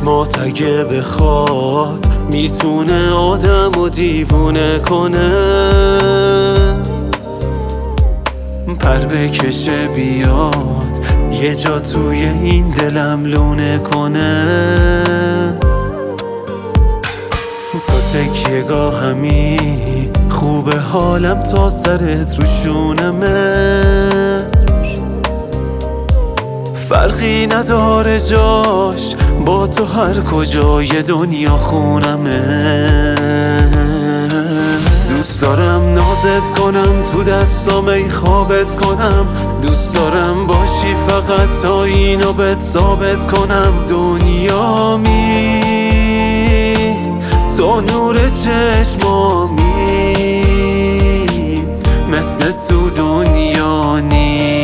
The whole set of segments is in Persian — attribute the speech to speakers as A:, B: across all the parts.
A: چشمات اگه بخواد میتونه آدم و دیوونه کنه، پر بکشه بیاد یه جا توی این دلم لونه کنه. تو تکیه‌گاهمی خوبه حالم تا سرت رو شونمه، فرقی نداره جاش با تو هر کجای دنیا خونمه. دوست دارم نازت کنم تو دستام ای خوابت کنم، دوست دارم باشی فقط تا اینو بهت ثابت کنم. دنیامی تو نور چشمامی، مثل تو دنیا نی.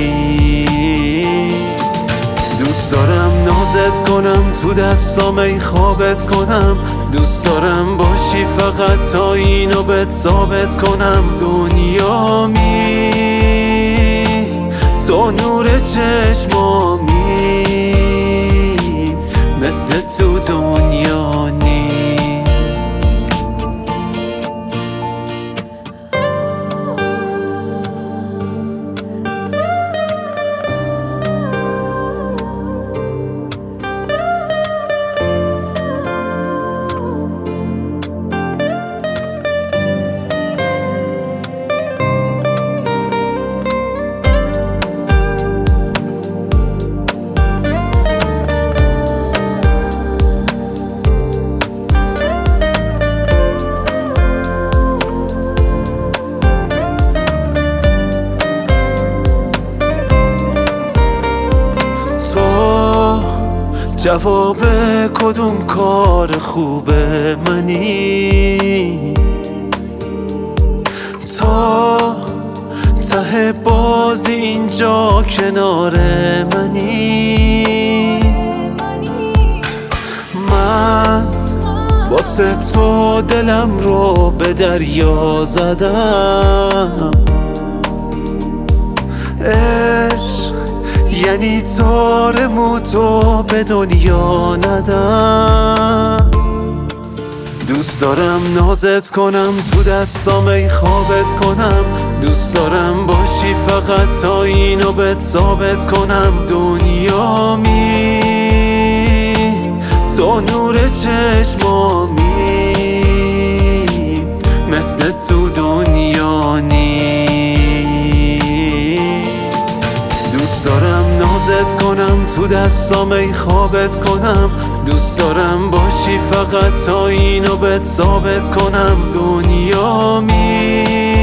A: دوست دارم نازت کنم تو دستام ای خوابت کنم، دوست دارم باشی فقط تا اینو بهت ثابت کنم. دنیامی تو نور چشمامی، مثل تو دنیا نی. جواب کدوم کار خوبه منی، تا ته بازی اینجا کنار منی. من واسه تو دلم رو به دریا زدم، یعنی تارمو تو به دنیا ندم. دوست دارم نازت کنم تو دستام ای خوابت کنم، دوست دارم باشی فقط تا اینو بهت ثابت کنم. دنیامی تو نور چشمامی، مثل تو دنیا نی. دوست دارم نازت کنم تو دستام ای خوابت کنم، دوست دارم باشی فقط تا اینو بهت ثابت کنم. دنیامی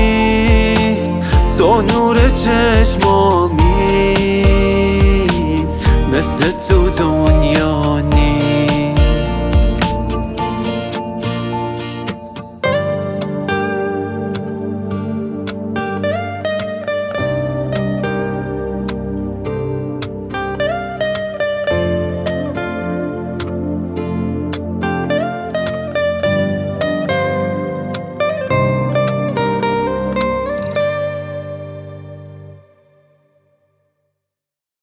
A: تو نور چشمامی، مثل تو